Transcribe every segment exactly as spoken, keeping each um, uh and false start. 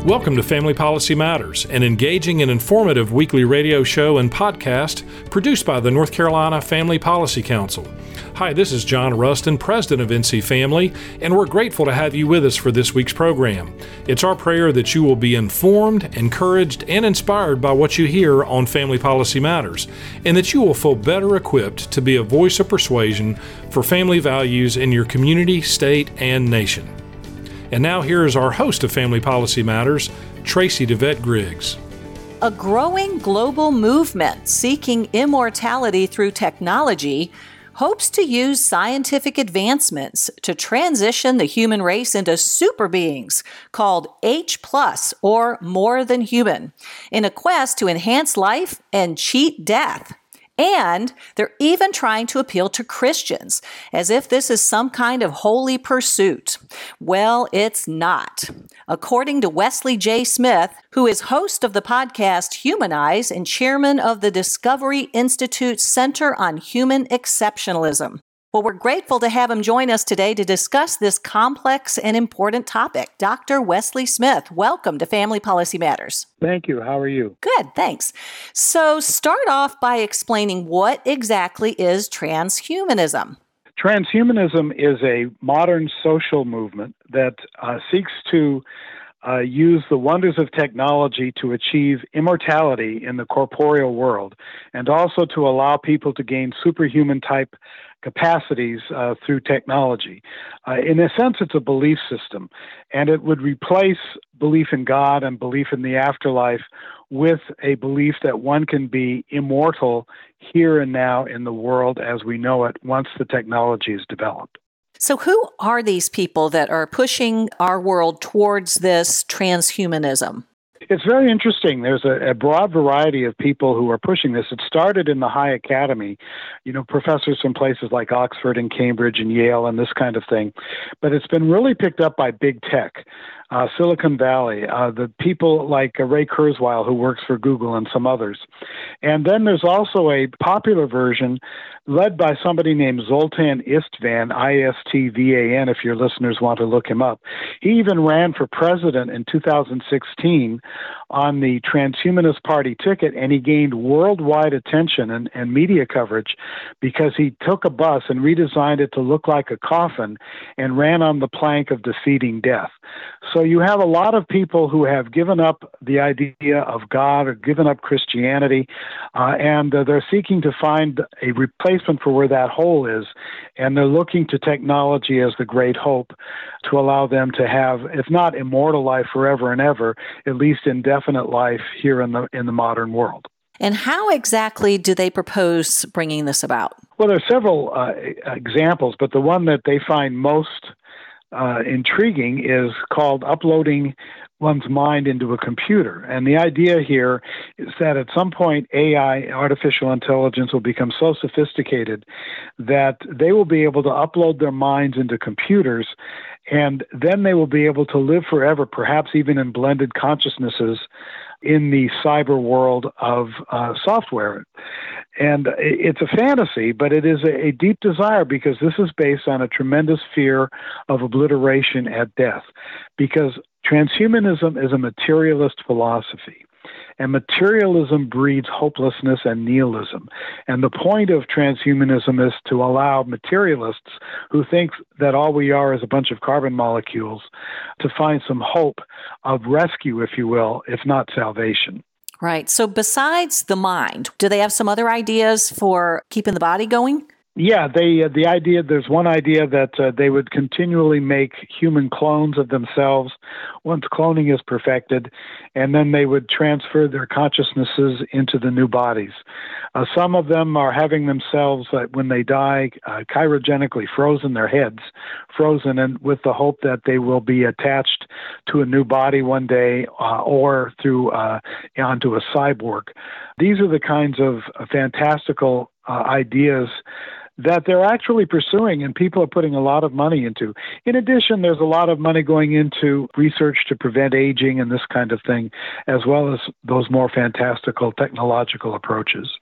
Welcome to Family Policy Matters, an engaging and informative weekly radio show and podcast produced by the North Carolina Family Policy Council. Hi, this is John Rustin, President of N C Family, and we're grateful to have you with us for this week's program. It's our prayer that you will be informed, encouraged, and inspired by what you hear on Family Policy Matters, and that you will feel better equipped to be a voice of persuasion for family values in your community, state, and nation. And now here is our host of Family Policy Matters, Tracy DeVette Griggs. A growing global movement seeking immortality through technology hopes to use scientific advancements to transition the human race into super beings called H plus, or more than human, in a quest to enhance life and cheat death. And they're even trying to appeal to Christians, as if this is some kind of holy pursuit. Well, it's not. According to Wesley J. Smith, who is host of the podcast Humanize and chairman of the Discovery Institute Center on Human Exceptionalism. Well, we're grateful to have him join us today to discuss this complex and important topic. Doctor Wesley Smith, welcome to Family Policy Matters. Thank you. How are you? Good, thanks. So start off by explaining what exactly is transhumanism. Transhumanism is a modern social movement that uh, seeks to Uh, use the wonders of technology to achieve immortality in the corporeal world, and also to allow people to gain superhuman type capacities uh, through technology. Uh, in a sense, it's a belief system, and it would replace belief in God and belief in the afterlife with a belief that one can be immortal here and now in the world as we know it once the technology is developed. So who are these people that are pushing our world towards this transhumanism? It's very interesting. There's a, a broad variety of people who are pushing this. It started in the high academy, you know, professors from places like Oxford and Cambridge and Yale and this kind of thing. But it's been really picked up by big tech, uh, Silicon Valley, uh, the people like uh, Ray Kurzweil, who works for Google, and some others. And then there's also a popular version led by somebody named Zoltan Istvan, I S T V A N, if your listeners want to look him up. He even ran for president in two thousand sixteen on the Transhumanist Party ticket, and he gained worldwide attention and, and media coverage because he took a bus and redesigned it to look like a coffin and ran on the plank of defeating death. So you have a lot of people who have given up the idea of God or given up Christianity, uh, and uh, they're seeking to find a replacement for where that hole is, and they're looking to technology as the great hope to allow them to have, if not immortal life forever and ever, at least indefinite life here in the in the modern world. And how exactly do they propose bringing this about? Well, there are several uh, examples, but the one that they find most uh, intriguing is called uploading one's mind into a computer. And the idea here is that at some point A I, artificial intelligence, will become so sophisticated that they will be able to upload their minds into computers, and then they will be able to live forever, perhaps even in blended consciousnesses in the cyber world of uh, software. And it's a fantasy, but it is a, a deep desire, because this is based on a tremendous fear of obliteration at death. Because transhumanism is a materialist philosophy, and materialism breeds hopelessness and nihilism. And the point of transhumanism is to allow materialists who think that all we are is a bunch of carbon molecules to find some hope of rescue, if you will, if not salvation. Right. So besides the mind, do they have some other ideas for keeping the body going? Yeah, they uh, the idea, there's one idea that uh, they would continually make human clones of themselves once cloning is perfected, and then they would transfer their consciousnesses into the new bodies. Uh, some of them are having themselves, uh, when they die, uh, cryogenically frozen, their heads frozen, and with the hope that they will be attached to a new body one day, uh, or through uh, onto a cyborg. These are the kinds of uh, fantastical uh, ideas that they're actually pursuing, and people are putting a lot of money into. In addition, there's a lot of money going into research to prevent aging and this kind of thing, as well as those more fantastical technological approaches.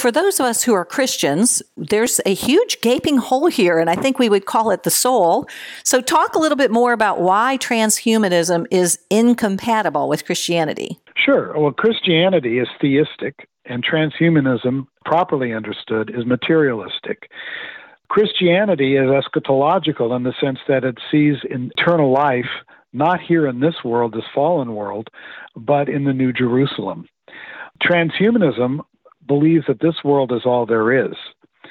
for those of us who are Christians, there's a huge gaping hole here, and I think we would call it the soul. So talk a little bit more about why transhumanism is incompatible with Christianity. Sure. Well, Christianity is theistic, and transhumanism, properly understood, is materialistic. Christianity is eschatological in the sense that it sees eternal life not here in this world, this fallen world, but in the New Jerusalem. Transhumanism believes that this world is all there is.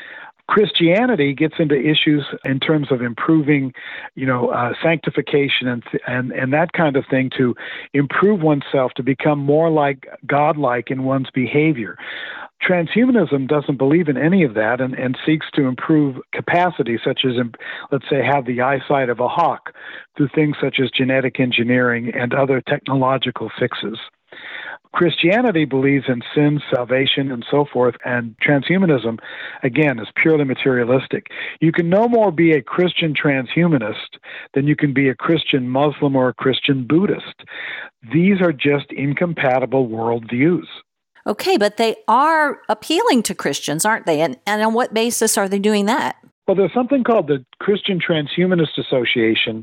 Christianity gets into issues in terms of improving, you know, uh, sanctification and, and and that kind of thing to improve oneself, to become more like God-like in one's behavior. Transhumanism doesn't believe in any of that and, and seeks to improve capacity, such as, let's say, have the eyesight of a hawk through things such as genetic engineering and other technological fixes. Christianity believes in sin, salvation, and so forth, and transhumanism, again, is purely materialistic. You can no more be a Christian transhumanist than you can be a Christian Muslim or a Christian Buddhist. These are just incompatible worldviews. Okay, but they are appealing to Christians, aren't they? And, and on what basis are they doing that? Well, there's something called the Christian Transhumanist Association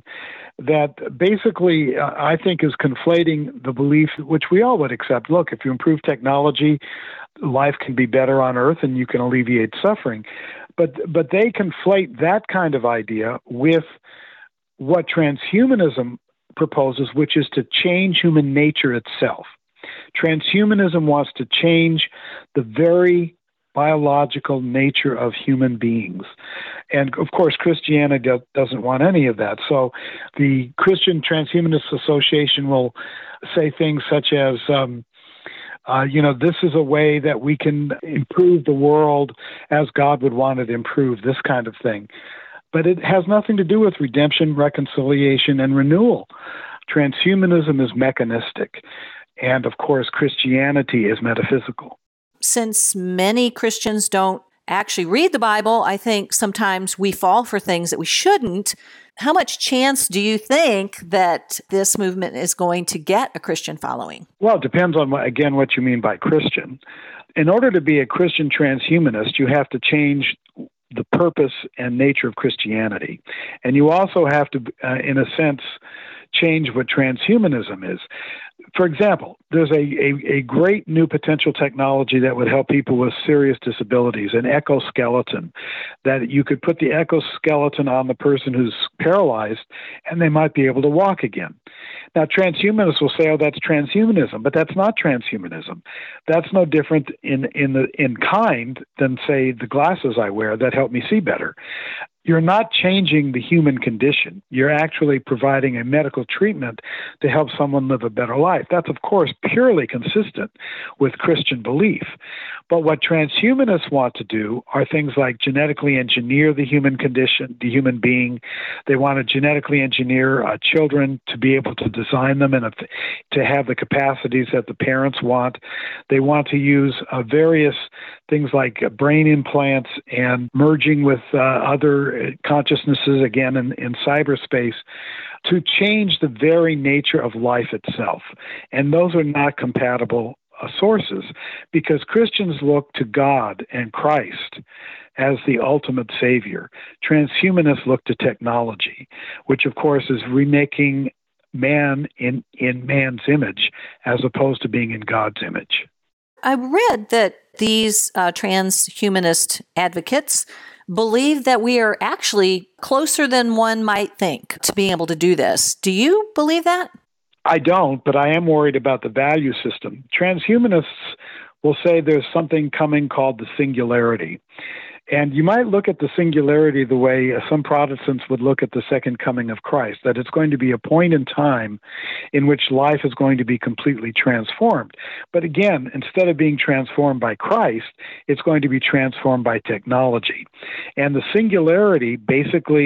that basically, uh, I think, is conflating the belief, which we all would accept. Look, if you improve technology, life can be better on Earth and you can alleviate suffering. But but they conflate that kind of idea with what transhumanism proposes, which is to change human nature itself. Transhumanism wants to change the very biological nature of human beings. And of course, Christianity do- doesn't want any of that. So the Christian Transhumanist Association will say things such as, um, uh, you know, this is a way that we can improve the world as God would want it improved, this kind of thing. But it has nothing to do with redemption, reconciliation, and renewal. Transhumanism is mechanistic. And of course, Christianity is metaphysical. Since many Christians don't actually read the Bible, I think sometimes we fall for things that we shouldn't. How much chance do you think that this movement is going to get a Christian following? Well, it depends on, again, what you mean by Christian. In order to be a Christian transhumanist, you have to change the purpose and nature of Christianity. And you also have to, uh, in a sense, change what transhumanism is. For example, there's a, a, a great new potential technology that would help people with serious disabilities, an exoskeleton, that you could put the exoskeleton on the person who's paralyzed and they might be able to walk again. Now, transhumanists will say, oh, that's transhumanism, but that's not transhumanism. That's no different in, in, the, in kind than, say, the glasses I wear that help me see better. You're not changing the human condition. You're actually providing a medical treatment to help someone live a better life. That's, of course, purely consistent with Christian belief. But what transhumanists want to do are things like genetically engineer the human condition, the human being. They want to genetically engineer uh, children to be able to design them and uh, to have the capacities that the parents want. They want to use uh, various things like uh, brain implants and merging with uh, other consciousnesses, again, in, in cyberspace, to change the very nature of life itself. And those are not compatible uh, sources, because Christians look to God and Christ as the ultimate savior. Transhumanists look to technology, which, of course, is remaking man in, in man's image as opposed to being in God's image. I read that these uh, transhumanist advocates believe that we are actually closer than one might think to being able to do this. Do you believe that? I don't, but I am worried about the value system. Transhumanists will say there's something coming called the singularity. And you might look at the singularity the way some Protestants would look at the second coming of Christ, that it's going to be a point in time in which life is going to be completely transformed. But again, instead of being transformed by Christ, it's going to be transformed by technology. And the singularity basically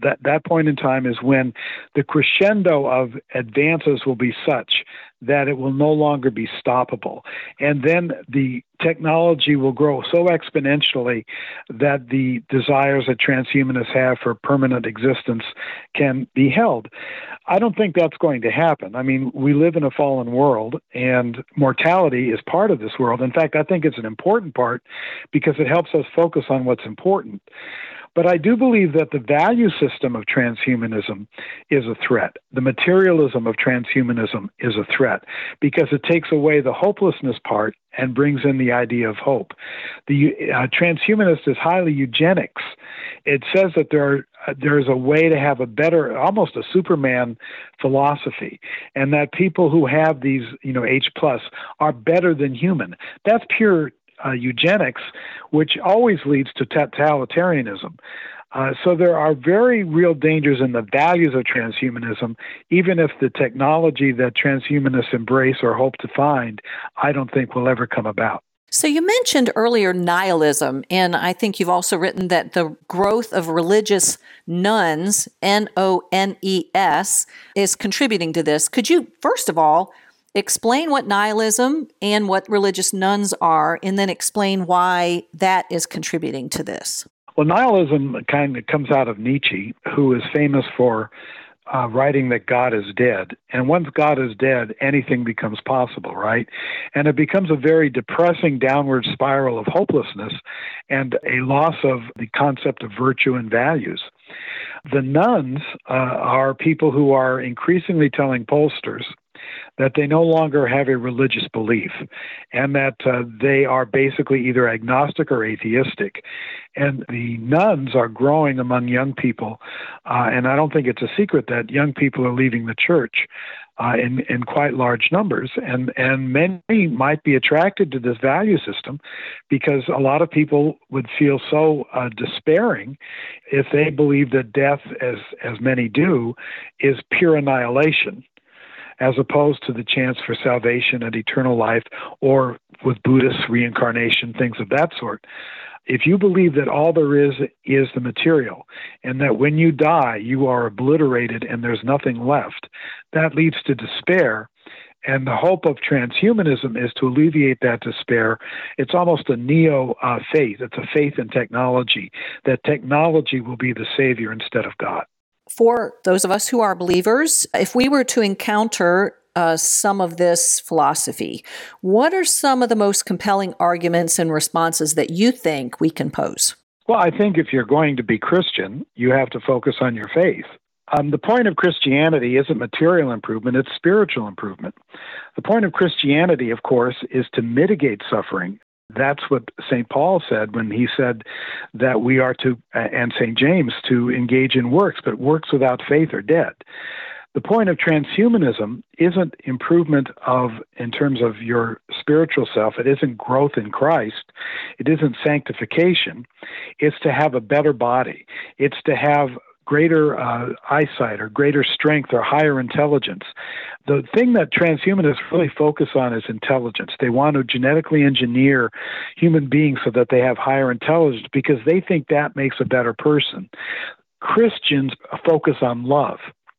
That that point in time is when the crescendo of advances will be such that it will no longer be stoppable. And then the technology will grow so exponentially that the desires that transhumanists have for permanent existence can be held. I don't think that's going to happen. I mean, we live in a fallen world, and mortality is part of this world. In fact, I think it's an important part because it helps us focus on what's important. But I do believe that the value system of transhumanism is a threat. The materialism of transhumanism is a threat because it takes away the hopelessness part and brings in the idea of hope. The uh, transhumanist is highly eugenics. It says that there are uh, there's a way to have a better, almost a Superman philosophy, and that people who have these, you know, H plus are better than human. That's pure Uh, eugenics, which always leads to totalitarianism. Uh, so there are very real dangers in the values of transhumanism, even if the technology that transhumanists embrace or hope to find, I don't think will ever come about. So you mentioned earlier nihilism, and I think you've also written that the growth of religious nuns, N O N E S, is contributing to this. Could you, first of all, explain what nihilism and what religious nuns are, and then explain why that is contributing to this? Well, nihilism kind of comes out of Nietzsche, who is famous for uh, writing that God is dead. And once God is dead, anything becomes possible, right? And it becomes a very depressing downward spiral of hopelessness and a loss of the concept of virtue and values. The nuns uh, are people who are increasingly telling pollsters that they no longer have a religious belief and that uh, they are basically either agnostic or atheistic. And the nuns are growing among young people, uh, and I don't think it's a secret that young people are leaving the church uh, in, in quite large numbers. And, and many might be attracted to this value system because a lot of people would feel so uh, despairing if they believe that death, as, as many do, is pure annihilation, as opposed to the chance for salvation and eternal life, or with Buddhist reincarnation, things of that sort. If you believe that all there is is the material, and that when you die, you are obliterated and there's nothing left, that leads to despair. And the hope of transhumanism is to alleviate that despair. It's almost a neo-faith. Uh, it's a faith in technology, that technology will be the savior instead of God. For those of us who are believers, if we were to encounter uh, some of this philosophy, what are some of the most compelling arguments and responses that you think we can pose? Well, I think if you're going to be Christian, you have to focus on your faith. Um, the point of Christianity isn't material improvement, it's spiritual improvement. The point of Christianity, of course, is to mitigate suffering. That's what Saint Paul said when he said that we are to, and Saint James, to engage in works, but works without faith are dead. The point of transhumanism isn't improvement of, in terms of your spiritual self, it isn't growth in Christ, it isn't sanctification, it's to have a better body, it's to have greater uh, eyesight or greater strength or higher intelligence. The thing that transhumanists really focus on is intelligence. They want to genetically engineer human beings so that they have higher intelligence because they think that makes a better person. Christians focus on love.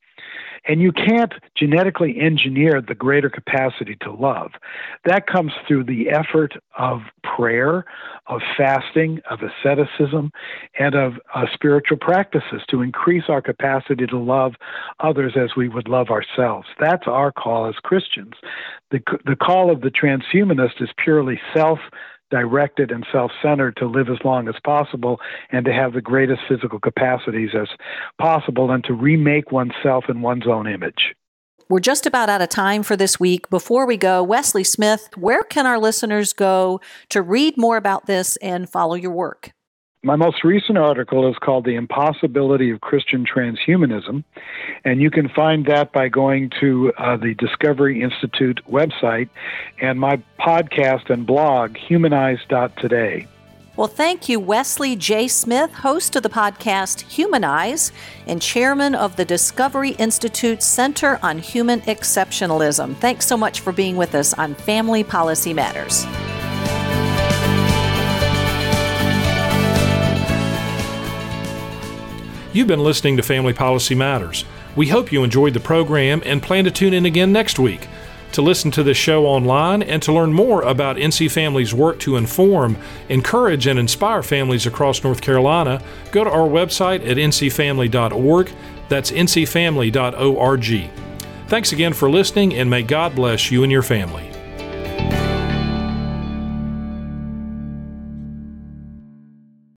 And you can't genetically engineer the greater capacity to love. That comes through the effort of prayer, of fasting, of asceticism, and of uh, spiritual practices to increase our capacity to love others as we would love ourselves. That's our call as Christians. The, the call of the transhumanist is purely self directed and self-centered to live as long as possible and to have the greatest physical capacities as possible and to remake oneself in one's own image. We're just about out of time for this week. Before we go, Wesley Smith, where can our listeners go to read more about this and follow your work? My most recent article is called The Impossibility of Christian Transhumanism, and you can find that by going to uh, the Discovery Institute website and my podcast and blog, humanize dot today. Well, thank you, Wesley J. Smith, host of the podcast Humanize and chairman of the Discovery Institute Center on Human Exceptionalism. Thanks so much for being with us on Family Policy Matters. You've been listening to Family Policy Matters. We hope you enjoyed the program and plan to tune in again next week. To listen to this show online and to learn more about N C Family's work to inform, encourage, and inspire families across North Carolina, go to our website at n c family dot org. That's n c family dot org. Thanks again for listening, and may God bless you and your family.